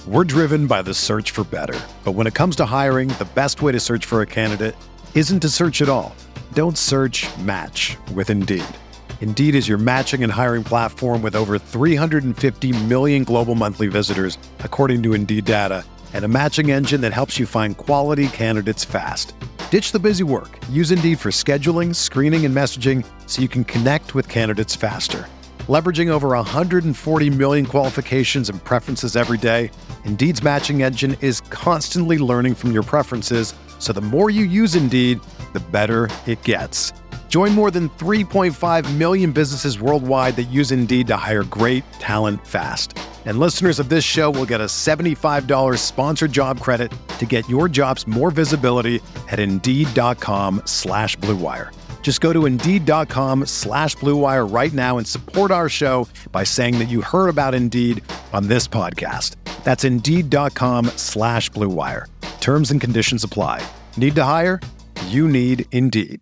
We're driven by the search for better. But when it comes to hiring, the best way to search for a candidate isn't to search at all. Don't search, match with Indeed. Indeed is your matching and hiring platform with over 350 million global monthly visitors, according to Indeed data, and a matching engine that helps you find quality candidates fast. Ditch the busy work. Use Indeed for scheduling, screening, and messaging so you can connect with candidates faster. Leveraging over 140 million qualifications and preferences every day, Indeed's matching engine is constantly learning from your preferences, so the more you use Indeed, the better it gets. Join more than 3.5 million businesses worldwide that use Indeed to hire great talent fast. And listeners of this show will get a $75 sponsored job credit to get your jobs more visibility at Indeed.com/Blue Wire. Just go to Indeed.com/Blue Wire right now and support our show by saying that you heard about Indeed on this podcast. That's Indeed.com/Blue Wire. Terms and conditions apply. Need to hire? You need Indeed.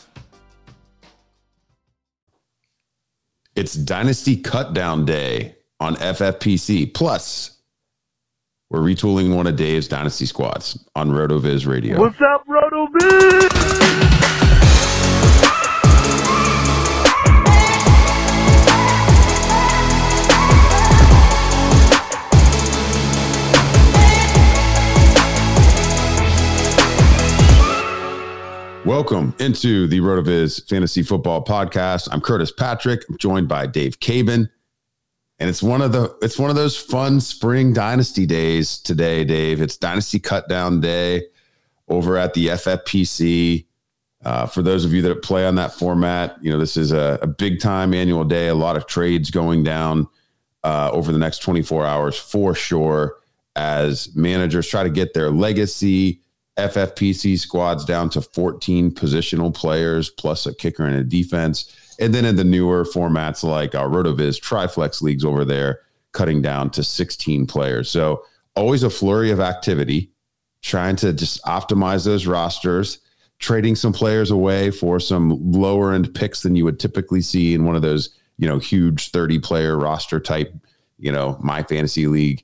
It's Dynasty Cutdown Day on FFPC. Plus, we're retooling one of Dave's Dynasty squads on RotoViz Radio. What's up, RotoViz? Welcome into the RotoViz Fantasy Football Podcast. I'm Curtis Patrick. I'm joined by Dave Cabin, and it's one of those fun spring dynasty days today, Dave. It's Dynasty Cutdown Day over at the FFPC. For those of you that play on that format, you know this is a big time annual day. A lot of trades going down over the next 24 hours for sure, as managers try to get their legacy FFPC squads down to 14 positional players plus a kicker and a defense. And then in the newer formats like our RotoViz Triflex leagues over there, cutting down to 16 players. So always a flurry of activity, trying to just optimize those rosters, trading some players away for some lower end picks than you would typically see in one of those, huge 30 player roster type, My Fantasy League.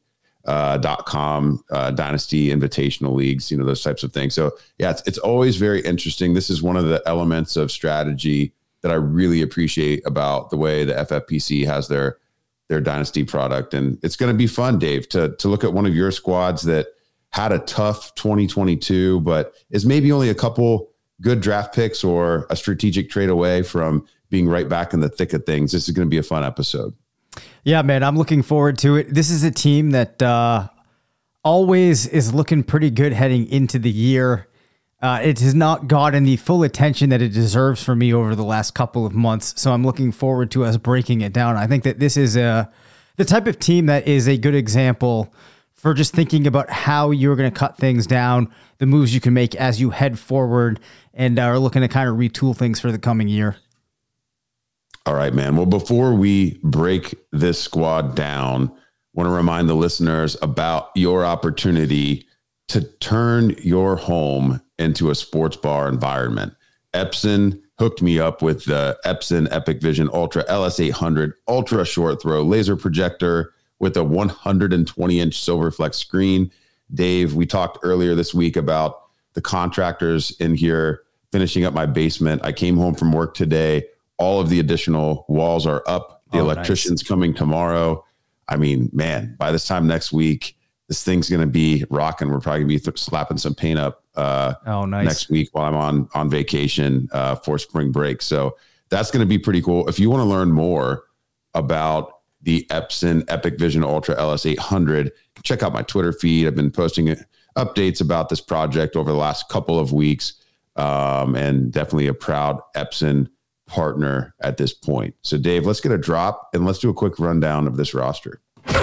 .com dynasty invitational leagues, those types of things. So yeah, it's always very interesting. This is one of the elements of strategy that I really appreciate about the way the FFPC has their dynasty product. And it's going to be fun, Dave, to look at one of your squads that had a tough 2022, but is maybe only a couple good draft picks or a strategic trade away from being right back in the thick of things. This is going to be a fun episode. Yeah, man, I'm looking forward to it. This is a team that always is looking pretty good heading into the year. It has not gotten the full attention that it deserves from me over the last couple of months, so I'm looking forward to us breaking it down. I think that this is the type of team that is a good example for just thinking about how you're going to cut things down, the moves you can make as you head forward, and are looking to kind of retool things for the coming year. All right, man. Well, before we break this squad down, I want to remind the listeners about your opportunity to turn your home into a sports bar environment. Epson hooked me up with the Epson Epic Vision Ultra LS800 ultra short throw laser projector with a 120-inch Silverflex screen. Dave, we talked earlier this week about the contractors in here finishing up my basement. I came home from work today. All of the additional walls are up. The electrician's coming tomorrow. I mean, man, by this time next week, this thing's going to be rocking. We're probably going to be slapping some paint up next week while I'm on vacation for spring break. So that's going to be pretty cool. If you want to learn more about the Epson Epic Vision Ultra LS800, check out my Twitter feed. I've been posting updates about this project over the last couple of weeks, and definitely a proud Epson partner at this point. So Dave, let's get a drop and let's do a quick rundown of this roster.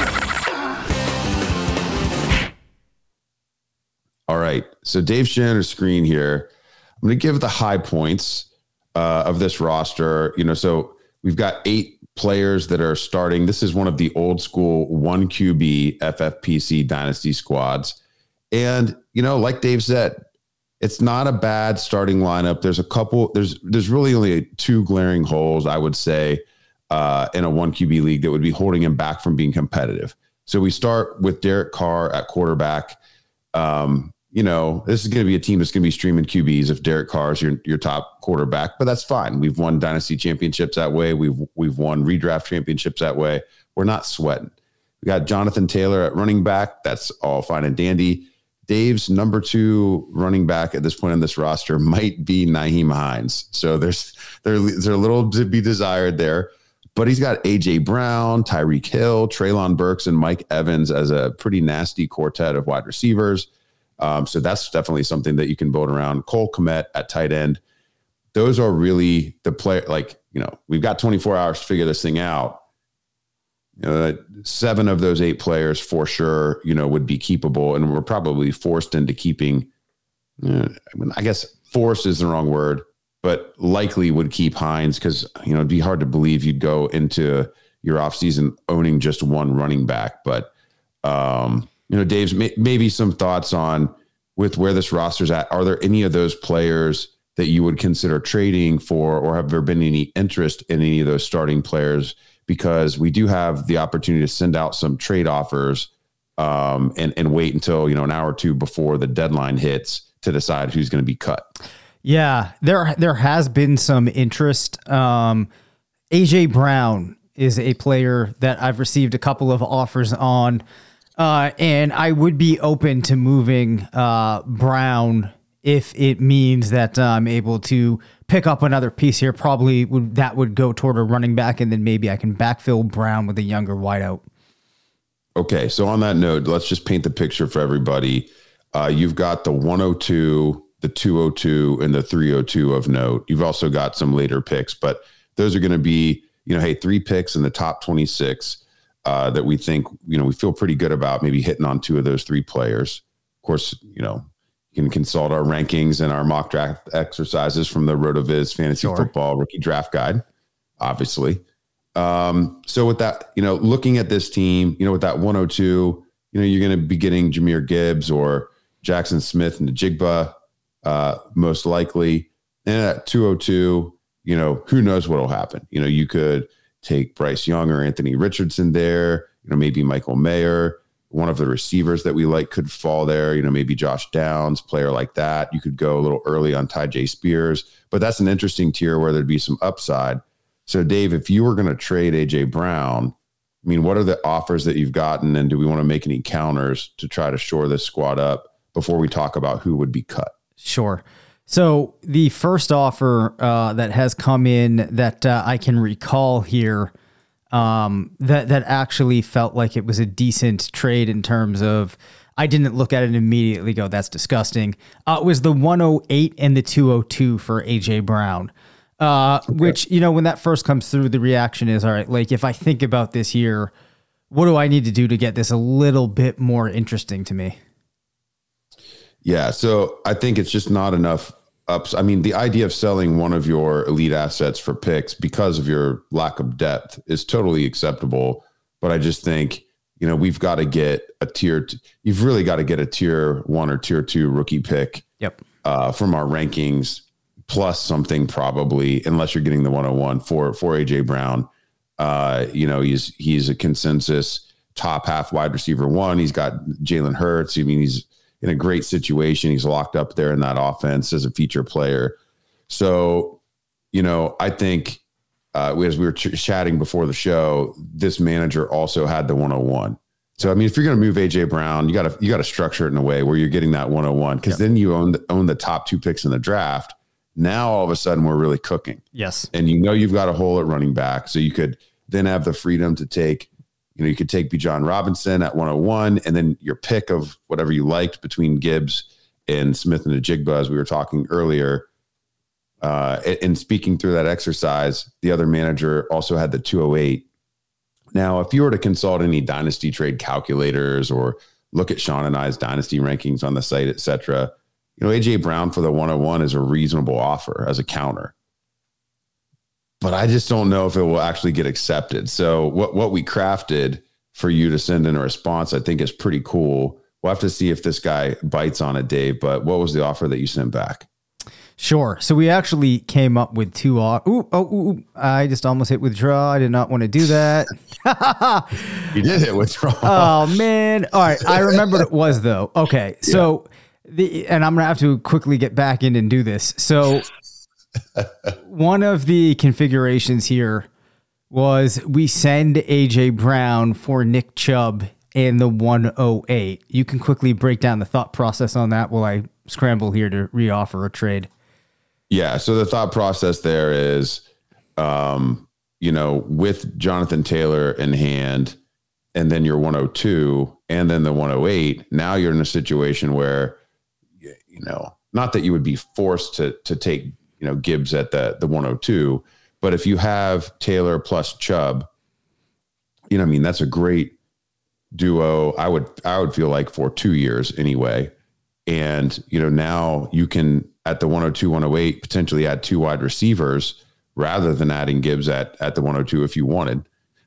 All right. So Dave's sharing a screen here. I'm going to give the high points of this roster. So we've got 8 players that are starting. This is one of the old school 1 QB FFPC dynasty squads. And, like Dave said, it's not a bad starting lineup. There's really only 2 glaring holes, I would say, in a 1 QB league that would be holding him back from being competitive. So we start with Derek Carr at quarterback. This is going to be a team that's going to be streaming QBs if Derek Carr is your top quarterback, but that's fine. We've won dynasty championships that way. We've won redraft championships that way. We're not sweating. We got Jonathan Taylor at running back. That's all fine and dandy. Dave's number 2 running back at this point on this roster might be Nyheim Hines. So there's a little to be desired there, but he's got AJ Brown, Tyreek Hill, Treylon Burks, and Mike Evans as a pretty nasty quartet of wide receivers. So that's definitely something that you can build around. Cole Kmet at tight end. Those are really the play. We've got 24 hours to figure this thing out. 7 of those 8 players for sure, would be keepable, and we're probably forced into keeping. I guess forced is the wrong word, but likely would keep Hines because it'd be hard to believe you'd go into your offseason owning just one running back. But Dave's maybe some thoughts on with where this roster's at. Are there any of those players that you would consider trading for, or have there been any interest in any of those starting players? Because we do have the opportunity to send out some trade offers and wait until, an hour or two before the deadline hits to decide who's going to be cut. Yeah, there has been some interest. AJ Brown is a player that I've received a couple of offers on, and I would be open to moving Brown if it means that I'm able to pick up another piece here. Probably that would go toward a running back, and then maybe I can backfill Brown with a younger wideout. Okay, so on that note, let's just paint the picture for everybody. You've got the 102, the 202, and the 302 of note. You've also got some later picks, but those are going to be, 3 picks in the top 26 that we think, we feel pretty good about maybe hitting on 2 of those 3 players. Of course, you can consult our rankings and our mock draft exercises from the RotoViz Fantasy Football Rookie Draft Guide, obviously. So with that, looking at this team, with that 102, you're going to be getting Jahmyr Gibbs or Jackson Smith and Njigba, most likely. And at 202, who knows what will happen? You could take Bryce Young or Anthony Richardson there, maybe Michael Mayer. One of the receivers that we like could fall there, maybe Josh Downs, player like that. You could go a little early on Tyjae Spears, but that's an interesting tier where there'd be some upside. So Dave, if you were going to trade AJ Brown, what are the offers that you've gotten, and do we want to make any counters to try to shore this squad up before we talk about who would be cut? Sure. So the first offer that has come in that I can recall here, that actually felt like it was a decent trade in terms of, I didn't look at it and immediately go, that's disgusting. It was the 108 and the 202 for AJ Brown, which, when that first comes through, the reaction is, all right, like if I think about this here, what do I need to do to get this a little bit more interesting to me? Yeah. So I think it's just not enough ups. The idea of selling one of your elite assets for picks because of your lack of depth is totally acceptable. But I just think, we've got to get you've really got to get a tier 1 or tier 2 rookie pick from our rankings, plus something probably, unless you're getting the 101 for AJ Brown. He's a consensus top half wide receiver 1. He's got Jalen Hurts. He's in a great situation. He's locked up there in that offense as a feature player. So, I think as we were chatting before the show, this manager also had the 101. So, if you're going to move AJ Brown, you got to structure it in a way where you're getting that 101, because then you own the top 2 picks in the draft. Now, all of a sudden, we're really cooking. Yes. And you've got a hole at running back. So you could then have the freedom to take, you could take Bijan Robinson at 101, and then your pick of whatever you liked between Gibbs and Smith and Njigba, as we were talking earlier. And speaking through that exercise, the other manager also had the 208. Now, if you were to consult any dynasty trade calculators or look at Sean and I's dynasty rankings on the site, et cetera, AJ Brown for the 101 is a reasonable offer as a counter. But I just don't know if it will actually get accepted. So what we crafted for you to send in a response, I think is pretty cool. We'll have to see if this guy bites on it, Dave. But what was the offer that you sent back? Sure. So we actually came up with two. I just almost hit withdraw. I did not want to do that. You did hit withdraw. Oh, man. All right. I remember what it was, though. Okay. So, and I'm going to have to quickly get back in and do this. So, one of the configurations here was we send AJ Brown for Nick Chubb and the 108. You can quickly break down the thought process on that while I scramble here to reoffer a trade. Yeah. So the thought process there is, with Jonathan Taylor in hand and then your 102 and then the 108, now you're in a situation where, not that you would be forced to take, Gibbs at the 102, but if you have Taylor plus Chubb, that's a great duo. I would feel like for 2 years anyway. And, now you can, at the 102, 108, potentially add two wide receivers rather than adding Gibbs at the 102 if you wanted.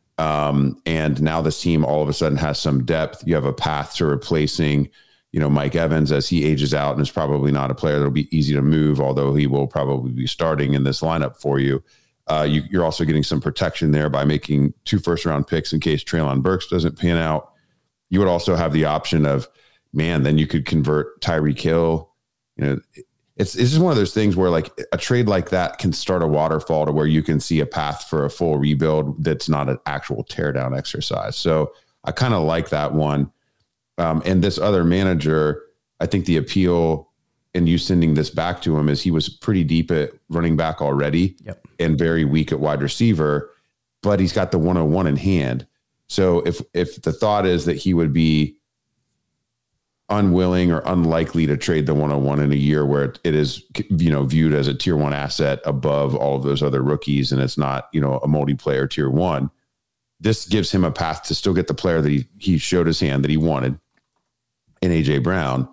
And now this team all of a sudden has some depth. You have a path to replacing, Mike Evans as he ages out and is probably not a player that'll be easy to move, although he will probably be starting in this lineup for you. You're also getting some protection there by making 2 first-round picks in case Treylon Burks doesn't pan out. You would also have the option of, then you could convert Tyreek Hill. It's just one of those things where like a trade like that can start a waterfall to where you can see a path for a full rebuild that's not an actual teardown exercise. So I kind of like that one. And this other manager, I think the appeal in you sending this back to him is he was pretty deep at running back already and very weak at wide receiver, but he's got the 101 in hand. So if the thought is that he would be unwilling or unlikely to trade the 101 in a year where it is, viewed as a tier 1 asset above all of those other rookies, and it's not, a multiplayer tier 1, this gives him a path to still get the player that he showed his hand that he wanted in AJ Brown.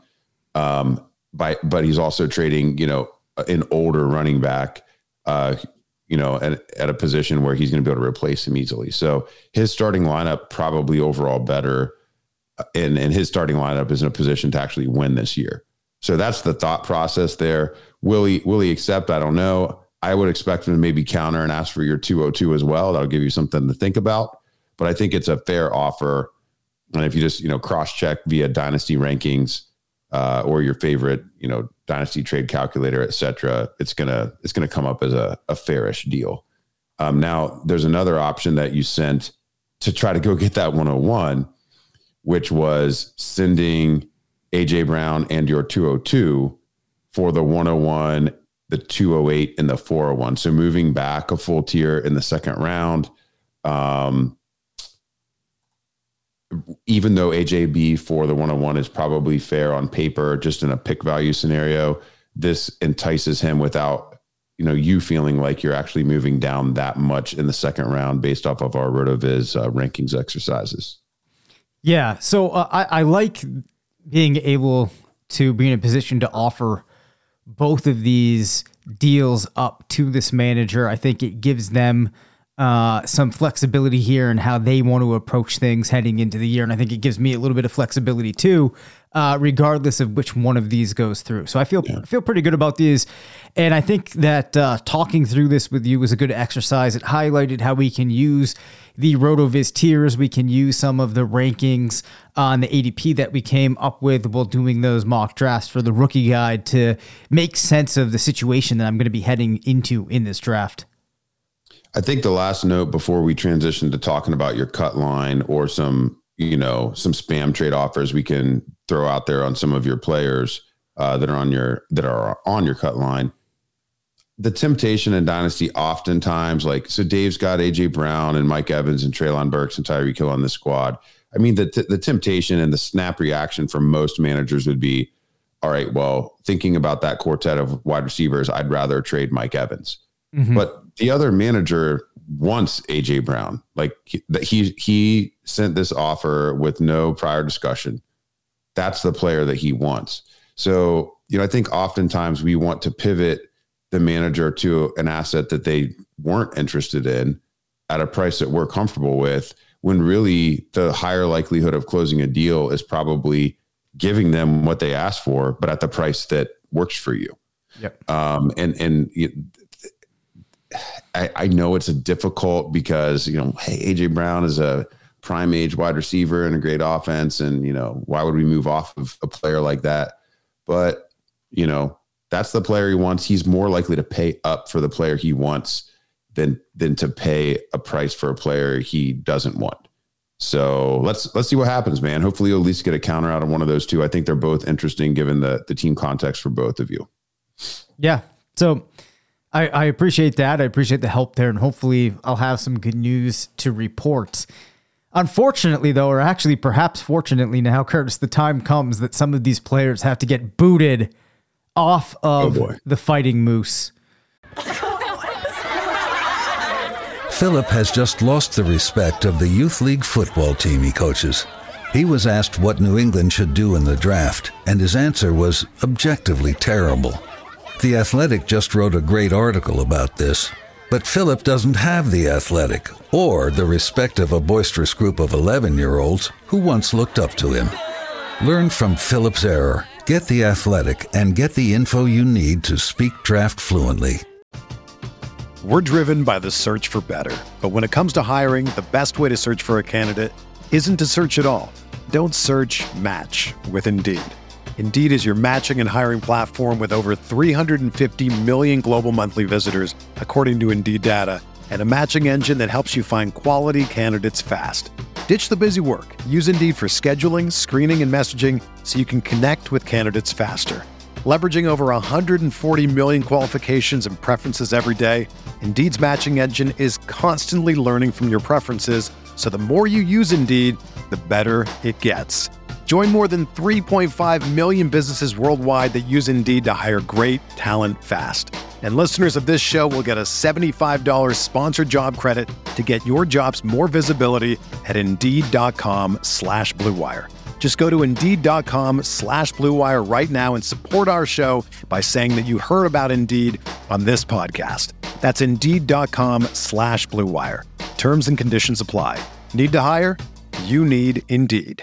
But he's also trading, an older running back, at a position where he's going to be able to replace him easily. So his starting lineup probably overall better. And his starting lineup is in a position to actually win this year. So that's the thought process there. Will he accept? I don't know. I would expect him to maybe counter and ask for your 202 as well. That'll give you something to think about. But I think it's a fair offer. And if you just, cross-check via dynasty rankings or your favorite, dynasty trade calculator, et cetera, it's gonna come up as a fairish deal. Now, there's another option that you sent to try to go get that 101, which was sending AJ Brown and your 202 for the 101, the 208, and the 401. So moving back a full tier in the second round. Even though AJB for the 101 is probably fair on paper, just in a pick value scenario, this entices him without, you feeling like you're actually moving down that much in the second round based off of our RotoViz rankings exercises. Yeah. So I like being able to be in a position to offer both of these deals up to this manager. I think it gives them some flexibility here in how they want to approach things heading into the year. And I think it gives me a little bit of flexibility too, regardless of which one of these goes through. So I feel pretty good about these. And I think that talking through this with you was a good exercise. It highlighted how we can use the RotoViz tiers. We can use some of the rankings on the ADP that we came up with while doing those mock drafts for the rookie guide to make sense of the situation that I'm going to be heading into in this draft. I think the last note before we transition to talking about your cut line or some spam trade offers we can throw out there on some of your players that are on your cut line. The temptation in Dynasty oftentimes, so Dave's got AJ Brown and Mike Evans and Treylon Burks and Tyreek Hill on the squad. I mean, the temptation and the snap reaction from most managers would be, all right, well, thinking about that quartet of wide receivers, I'd rather trade Mike Evans. Mm-hmm. But the other manager wants AJ Brown. He sent this offer with no prior discussion. That's the player that he wants. So, I think oftentimes we want to pivot the manager to an asset that they weren't interested in at a price that we're comfortable with, when really the higher likelihood of closing a deal is probably giving them what they asked for, but at the price that works for you. Yep. I know it's a difficult because, hey, AJ Brown is a prime age wide receiver and a great offense. And, why would we move off of a player like that? But, that's the player he wants. He's more likely to pay up for the player he wants than to pay a price for a player he doesn't want. So let's see what happens, man. Hopefully you'll at least get a counter out of one of those two. I think they're both interesting given the team context for both of you. Yeah. So I appreciate that. I appreciate the help there, and hopefully I'll have some good news to report. Unfortunately, though, or actually perhaps fortunately now, Curtis, the time comes that some of these players have to get booted off of the Fighting Moose. Philip has just lost the respect of the youth league football team he coaches. He was asked what New England should do in the draft, and his answer was objectively terrible. The Athletic just wrote a great article about this, but Philip doesn't have the Athletic or the respect of a boisterous group of 11-year-olds who once looked up to him. Learn from Philip's error, get the Athletic, and get the info you need to speak draft fluently. We're driven by the search for better. But when it comes to hiring, the best way to search for a candidate isn't to search at all. Don't search, match with Indeed. Indeed is your matching and hiring platform with over 350 million global monthly visitors, according to Indeed data, and a matching engine that helps you find quality candidates fast. Ditch the busy work. Use Indeed for scheduling, screening, and messaging so you can connect with candidates faster. Leveraging over 140 million qualifications and preferences every day, Indeed's matching engine is constantly learning from your preferences, so the more you use Indeed, the better it gets. Join more than 3.5 million businesses worldwide that use Indeed to hire great talent fast. And listeners of this show will get a $75 sponsored job credit to get your jobs more visibility at Indeed.com/Blue Wire. Just go to Indeed.com/Blue Wire right now and support our show by saying that you heard about Indeed on this podcast. That's Indeed.com/Blue Wire. Terms and conditions apply. Need to hire? You need Indeed.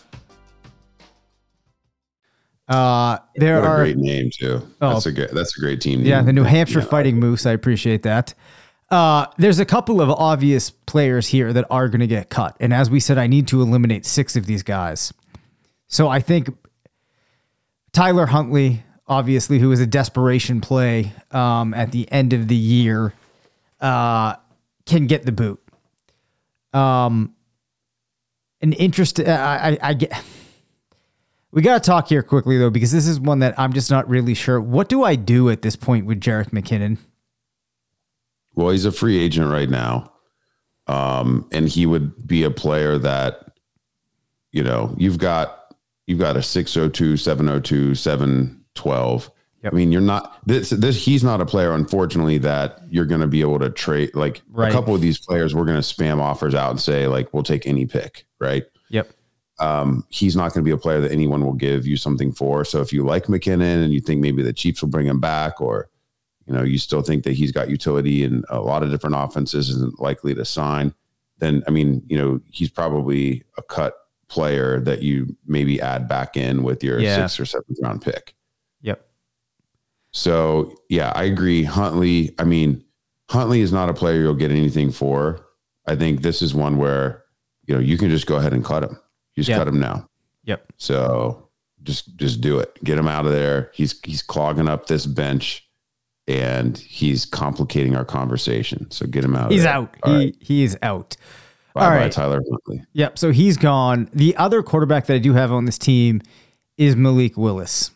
There are a great name too. That's a great team. Yeah, the New Hampshire Fighting Moose. I appreciate that. There's a couple of obvious players here that are going to get cut, and as we said, I need to eliminate 6 of these guys. So I think Tyler Huntley, obviously, who was a desperation play at the end of the year, can get the boot. An interest. I get. We got to talk here quickly, though, because this is one that I'm just not really sure. What do I do at this point with Jerick McKinnon? Well, he's a free agent right now. And he would be a player that, you've got a 602, 702, 712. Yep. I mean, you're not he's not a player, unfortunately, that you're going to be able to trade. Like a couple of these players, we're going to spam offers out and say, like, we'll take any pick. Right. Yep. He's not going to be a player that anyone will give you something for. So if you like McKinnon and you think maybe the Chiefs will bring him back, or, you still think that he's got utility in a lot of different offenses, isn't likely to sign, then, I mean, he's probably a cut player that you maybe add back in with your 6th or 7th round pick. Yep. So yeah, I agree. Huntley is not a player you'll get anything for. I think this is one where, you can just go ahead and cut him. Cut him now. Yep. So just do it. Get him out of there. He's clogging up this bench, and he's complicating our conversation. So get him out. He's out. He is out. Bye, Tyler Huntley. Yep. So he's gone. The other quarterback that I do have on this team is Malik Willis.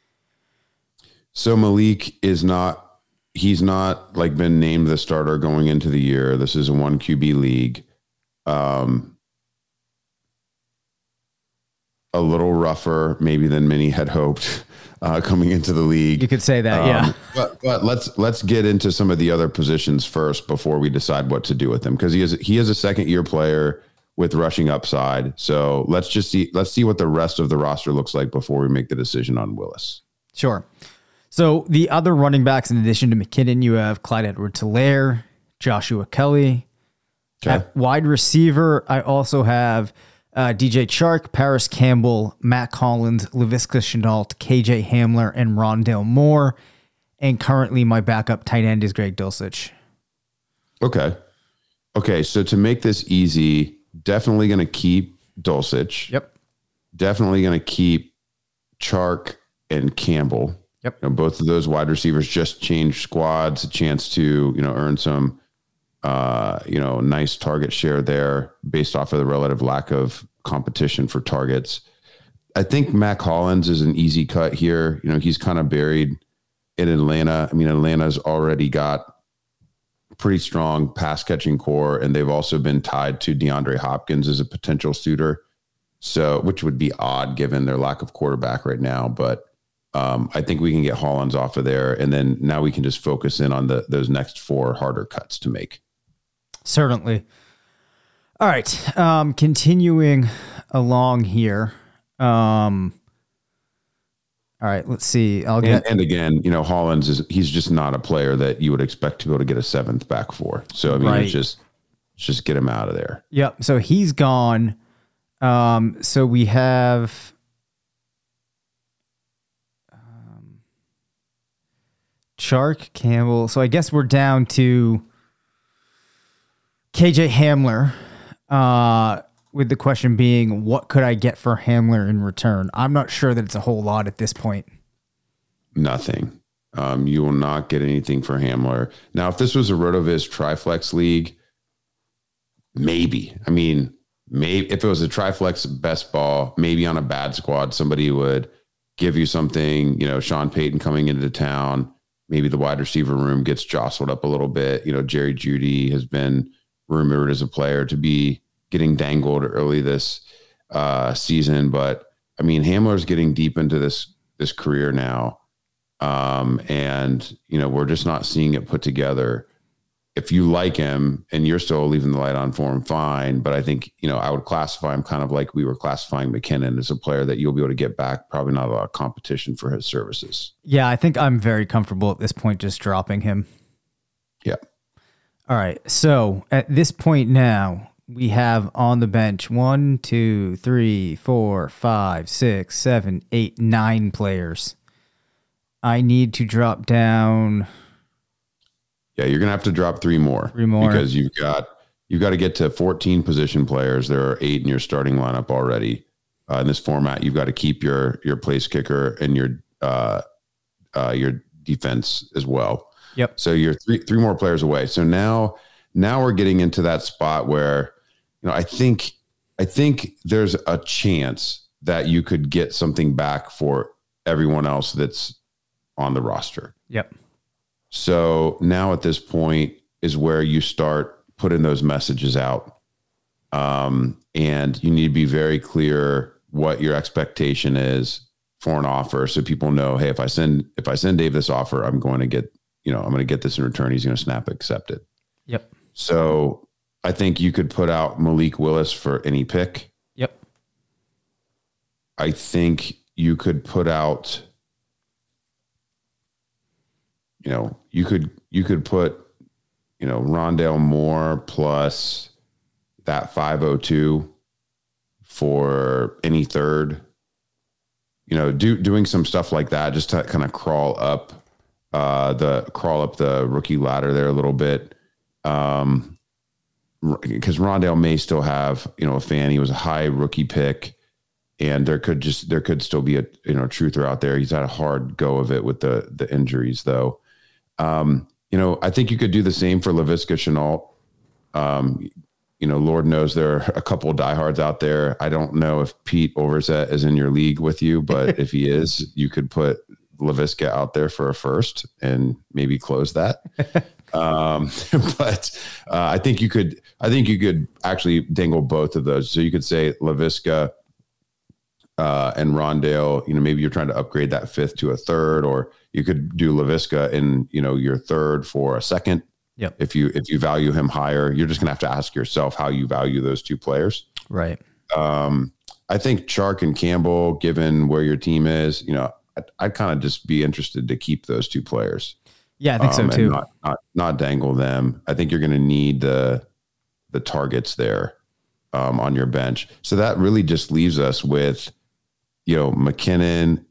So Malik he's not like been named the starter going into the year. This is a 1 QB league. A little rougher maybe than many had hoped coming into the league. You could say that, yeah. But let's get into some of the other positions first before we decide what to do with him, because he is a second-year player with rushing upside. So let's see what the rest of the roster looks like before we make the decision on Willis. Sure. So the other running backs, in addition to McKinnon, you have Clyde Edwards-Helaire, Joshua Kelly. Okay. At wide receiver, I also have DJ Chark, Paris Campbell, Matt Collins, Laviska Shenault, KJ Hamler, and Rondale Moore. And currently my backup tight end is Greg Dulcich. Okay. So to make this easy, definitely going to keep Dulcich. Yep. Definitely going to keep Chark and Campbell. Yep. Both of those wide receivers just changed squads, a chance to, earn some, nice target share there based off of the relative lack of competition for targets. I think Mac Hollins is an easy cut here. He's kind of buried in Atlanta. I mean, Atlanta's already got pretty strong pass catching core, and they've also been tied to DeAndre Hopkins as a potential suitor. So, which would be odd given their lack of quarterback right now. But I think we can get Hollins off of there. And then now we can just focus in on those next 4 harder cuts to make. Certainly. All right. Continuing along here. All right, let's see. And again, Hollins he's just not a player that you would expect to be able to get a 7th back for. So I mean, right. it's just get him out of there. Yep. So he's gone. So we have Chark, Campbell. So I guess we're down to KJ Hamler. With the question being, what could I get for Hamler in return? I'm not sure that it's a whole lot at this point. Nothing. You will not get anything for Hamler. Now, if this was a RotoViz Triflex league, maybe. I mean, maybe if it was a Triflex best ball, maybe on a bad squad, somebody would give you something, Sean Payton coming into town, maybe the wide receiver room gets jostled up a little bit. Jerry Jeudy has been rumored as a player to be getting dangled early this season. But I mean, Hamler's getting deep into this career now. And we're just not seeing it put together. If you like him and you're still leaving the light on for him, fine. But I think, I would classify him kind of like we were classifying McKinnon as a player that you'll be able to get back. Probably not a lot of competition for his services. Yeah. I think I'm very comfortable at this point, just dropping him. Yeah. All right. So at this point now, we have on the bench 1, 2, 3, 4, 5, 6, 7, 8, 9 players. I need to drop down. Yeah, you're gonna have to drop 3 more. 3 more because you've got to get to 14 position players. There are 8 in your starting lineup already. In this format, you've got to keep your place kicker and your defense as well. Yep. So you're three more players away. So now we're getting into that spot where, I think there's a chance that you could get something back for everyone else that's on the roster. Yep. So now at this point is where you start putting those messages out. And you need to be very clear what your expectation is for an offer. So people know, hey, if I send Dave this offer, I'm going to get this in return. He's going to snap accept it. Yep. So I think you could put out Malik Willis for any pick. Yep. I think you could put out, you could put, Rondale Moore plus that 502 for any third, doing some stuff like that, just to kind of crawl up the rookie ladder there a little bit. Because Rondale may still have, a fan. He was a high rookie pick, and there could still be a, truther out there. He's had a hard go of it with the injuries though. I think you could do the same for Laviska Shenault. Lord knows there are a couple of diehards out there. I don't know if Pete Overzet is in your league with you, but if he is, you could put Laviska out there for a first and maybe close that. But I think you could actually dangle both of those. So you could say Laviska and Rondale, maybe you're trying to upgrade that 5th to a 3rd, or you could do Laviska in, your 3rd for a 2nd. Yep. If you value him higher, you're just going to have to ask yourself how you value those 2 players. Right. I think Chark and Campbell, given where your team is, I'd kind of just be interested to keep those 2 players. Yeah, I think so too. Not dangle them. I think you're going to need the targets there on your bench. So that really just leaves us with, McKinnon,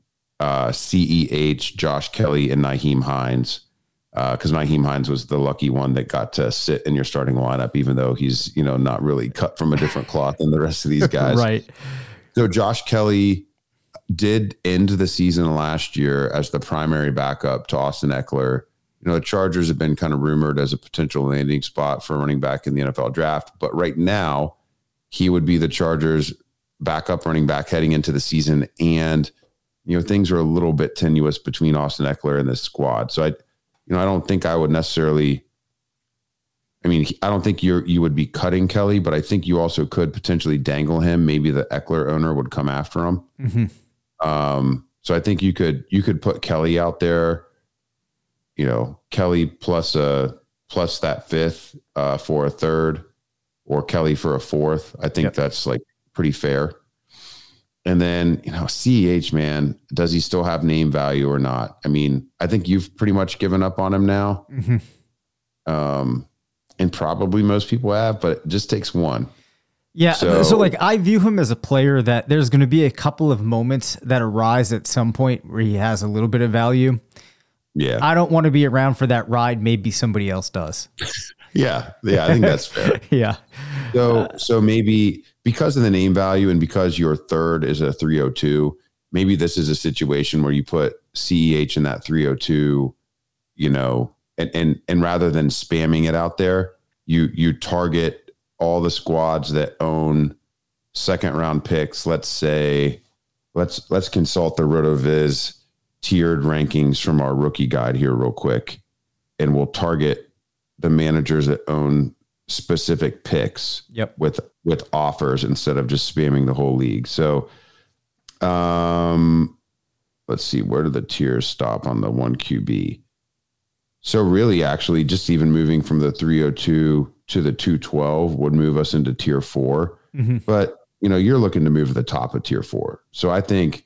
CEH, Josh Kelly, and Nyheim Hines. Because Nyheim Hines was the lucky one that got to sit in your starting lineup, even though he's, not really cut from a different cloth than the rest of these guys. Right. So Josh Kelly did end the season last year as the primary backup to Austin Eckler. The Chargers have been kind of rumored as a potential landing spot for running back in the NFL draft. But right now, he would be the Chargers' backup running back heading into the season. And, things are a little bit tenuous between Austin Eckler and this squad. So I don't think I would necessarily, I don't think you would be cutting Kelly, but I think you also could potentially dangle him. Maybe the Eckler owner would come after him. Mm-hmm. So I think you could put Kelly out there, Kelly plus that fifth for a third, or Kelly for a fourth. I think that's like pretty fair. And then, CEH, man, does he still have name value or not? I think you've pretty much given up on him now. Mm-hmm. And probably most people have, but it just takes one. Yeah. So like, I view him as a player that there's going to be a couple of moments that arise at some point where he has a little bit of value. Yeah. I don't want to be around for that ride. Maybe somebody else does. Yeah. I think that's fair. Yeah. So maybe because of the name value and because your third is a 302, maybe this is a situation where you put CEH in that 302, and rather than spamming it out there, you target all the squads that own second round picks. Let's say, let's consult the RotoViz tiered rankings from our rookie guide here real quick, and we'll target the managers that own specific picks with offers instead of just spamming the whole league. So let's see, where do the tiers stop on the 1 QB? So really, actually, just even moving from the 302 to the 212 would move us into tier 4. Mm-hmm. But, you're looking to move to the top of tier 4. So I think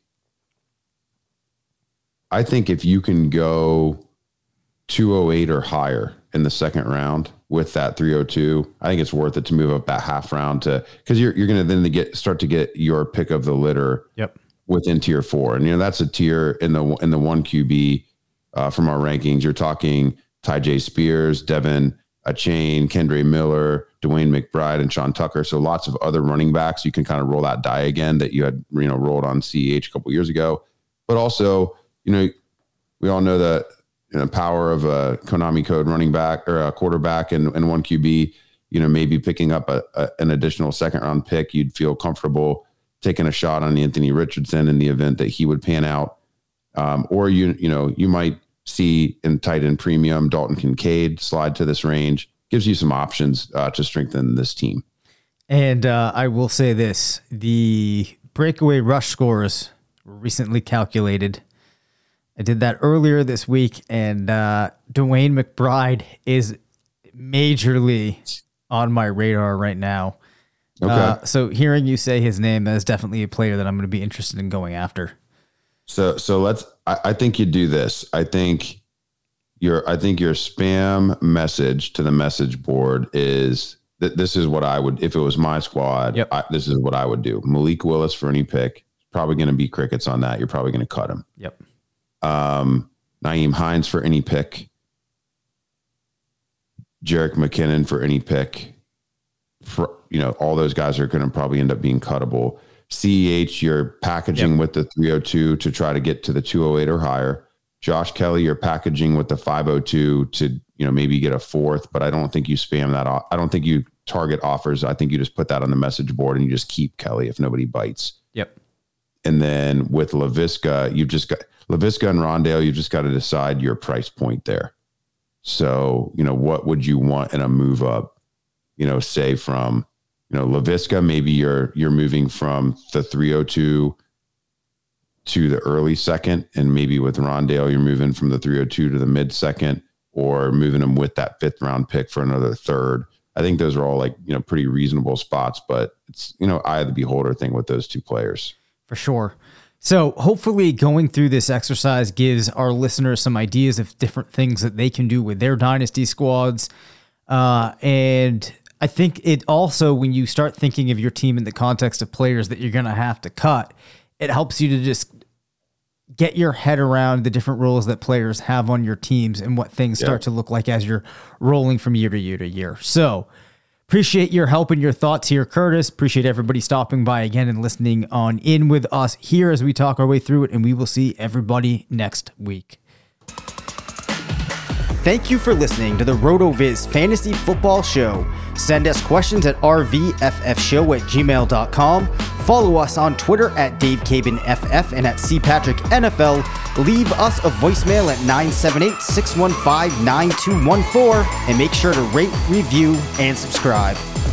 if you can go 208 or higher in the second round with that 302, I think it's worth it to move up that half round because you're going to then start to get your pick of the litter within tier 4. And, that's a tier in the 1 QB from our rankings. You're talking Tyjae Spears, Devin Achane, Kendre Miller, Dwayne McBride, and Sean Tucker. So lots of other running backs. You can kind of roll that die again that you had, rolled on CEH a couple years ago. But also, we all know the power of a Konami code running back or a quarterback and 1 QB, maybe picking up an additional second round pick. You'd feel comfortable taking a shot on Anthony Richardson in the event that he would pan out. Or you might see in tight end premium Dalton Kincaid slide to this range. Gives you some options to strengthen this team. And I will say this, the breakaway rush scores were recently calculated. I did that earlier this week, and Dwayne McBride is majorly on my radar right now. Okay. So hearing you say his name, that is definitely a player that I'm going to be interested in going after. So I think you do this. I think your spam message to the message board is that this is what I would, if it was my squad, this is what I would do. Malik Willis for any pick. Probably going to be crickets on that. You're probably going to cut him. Yep. Nyheim Hines for any pick. Jerick McKinnon for any pick. All those guys are going to probably end up being cuttable. CEH, you're packaging with the 302 to try to get to the 208 or higher. Josh Kelly, you're packaging with the 502 to, maybe get a fourth, but I don't think you spam that off. I don't think you target offers. I think you just put that on the message board and you just keep Kelly if nobody bites. Yep. And then with LaVisca, you've just got LaVisca and Rondale, you've just got to decide your price point there. So, what would you want in a move up, say from, LaVisca, maybe you're moving from the 302 to the early second. And maybe with Rondale, you're moving from the 302 to the mid second, or moving them with that 5th round pick for another third. I think those are all pretty reasonable spots, but it's, eye of the beholder thing with those two players. For sure. So hopefully going through this exercise gives our listeners some ideas of different things that they can do with their dynasty squads. And I think it also, when you start thinking of your team in the context of players that you're going to have to cut, it helps you to just get your head around the different roles that players have on your teams and what things start to look like as you're rolling from year to year to year. So appreciate your help and your thoughts here, Curtis. Appreciate everybody stopping by again and listening on in with us here as we talk our way through it, and we will see everybody next week. Thank you for listening to the RotoViz Fantasy Football Show. Send us questions at rvffshow@gmail.com. Follow us on Twitter at DaveCabinFF and at CPatrickNFL. Leave us a voicemail at 978-615-9214 and make sure to rate, review, and subscribe.